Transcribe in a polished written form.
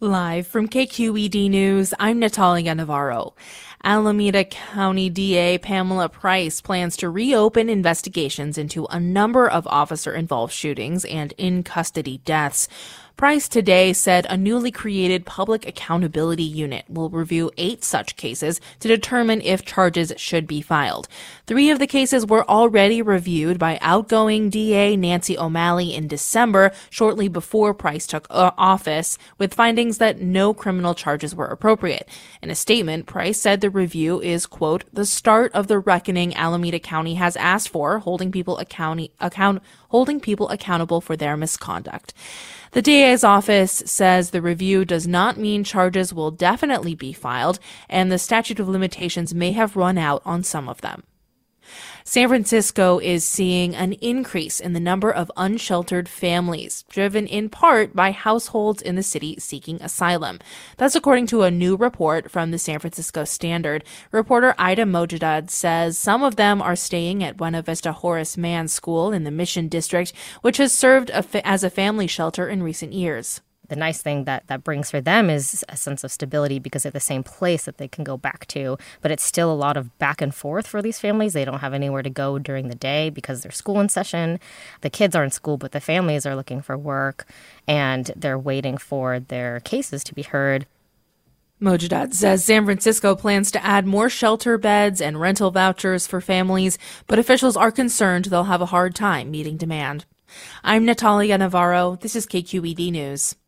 Live from KQED News, I'm Natalia Navarro. Alameda County DA Pamela Price plans to reopen investigations into a number of officer-involved shootings and in-custody deaths. Price today said a newly created public accountability unit will review 8 such cases to determine if charges should be filed. 3 of the cases were already reviewed by outgoing DA Nancy O'Malley in December, shortly before Price took office, with findings that no criminal charges were appropriate. In a statement, Price said the review is, quote, the start of the reckoning Alameda County has asked for, holding people accountable for their misconduct. The DA's office says the review does not mean charges will definitely be filed, and the statute of limitations may have run out on some of them. San Francisco is seeing an increase in the number of unsheltered families, driven in part by households in the city seeking asylum. That's according to a new report from the San Francisco Standard. Reporter Ida Mojdad says some of them are staying at Buena Vista Horace Mann School in the Mission District, which has served as a family shelter in recent years. The nice thing that brings for them is a sense of stability because they're the same place that they can go back to. But it's still a lot of back and forth for these families. They don't have anywhere to go during the day because there's school in session. The kids are in school, but the families are looking for work, and they're waiting for their cases to be heard. Mojdad says San Francisco plans to add more shelter beds and rental vouchers for families, but officials are concerned they'll have a hard time meeting demand. I'm Natalia Navarro. This is KQED News.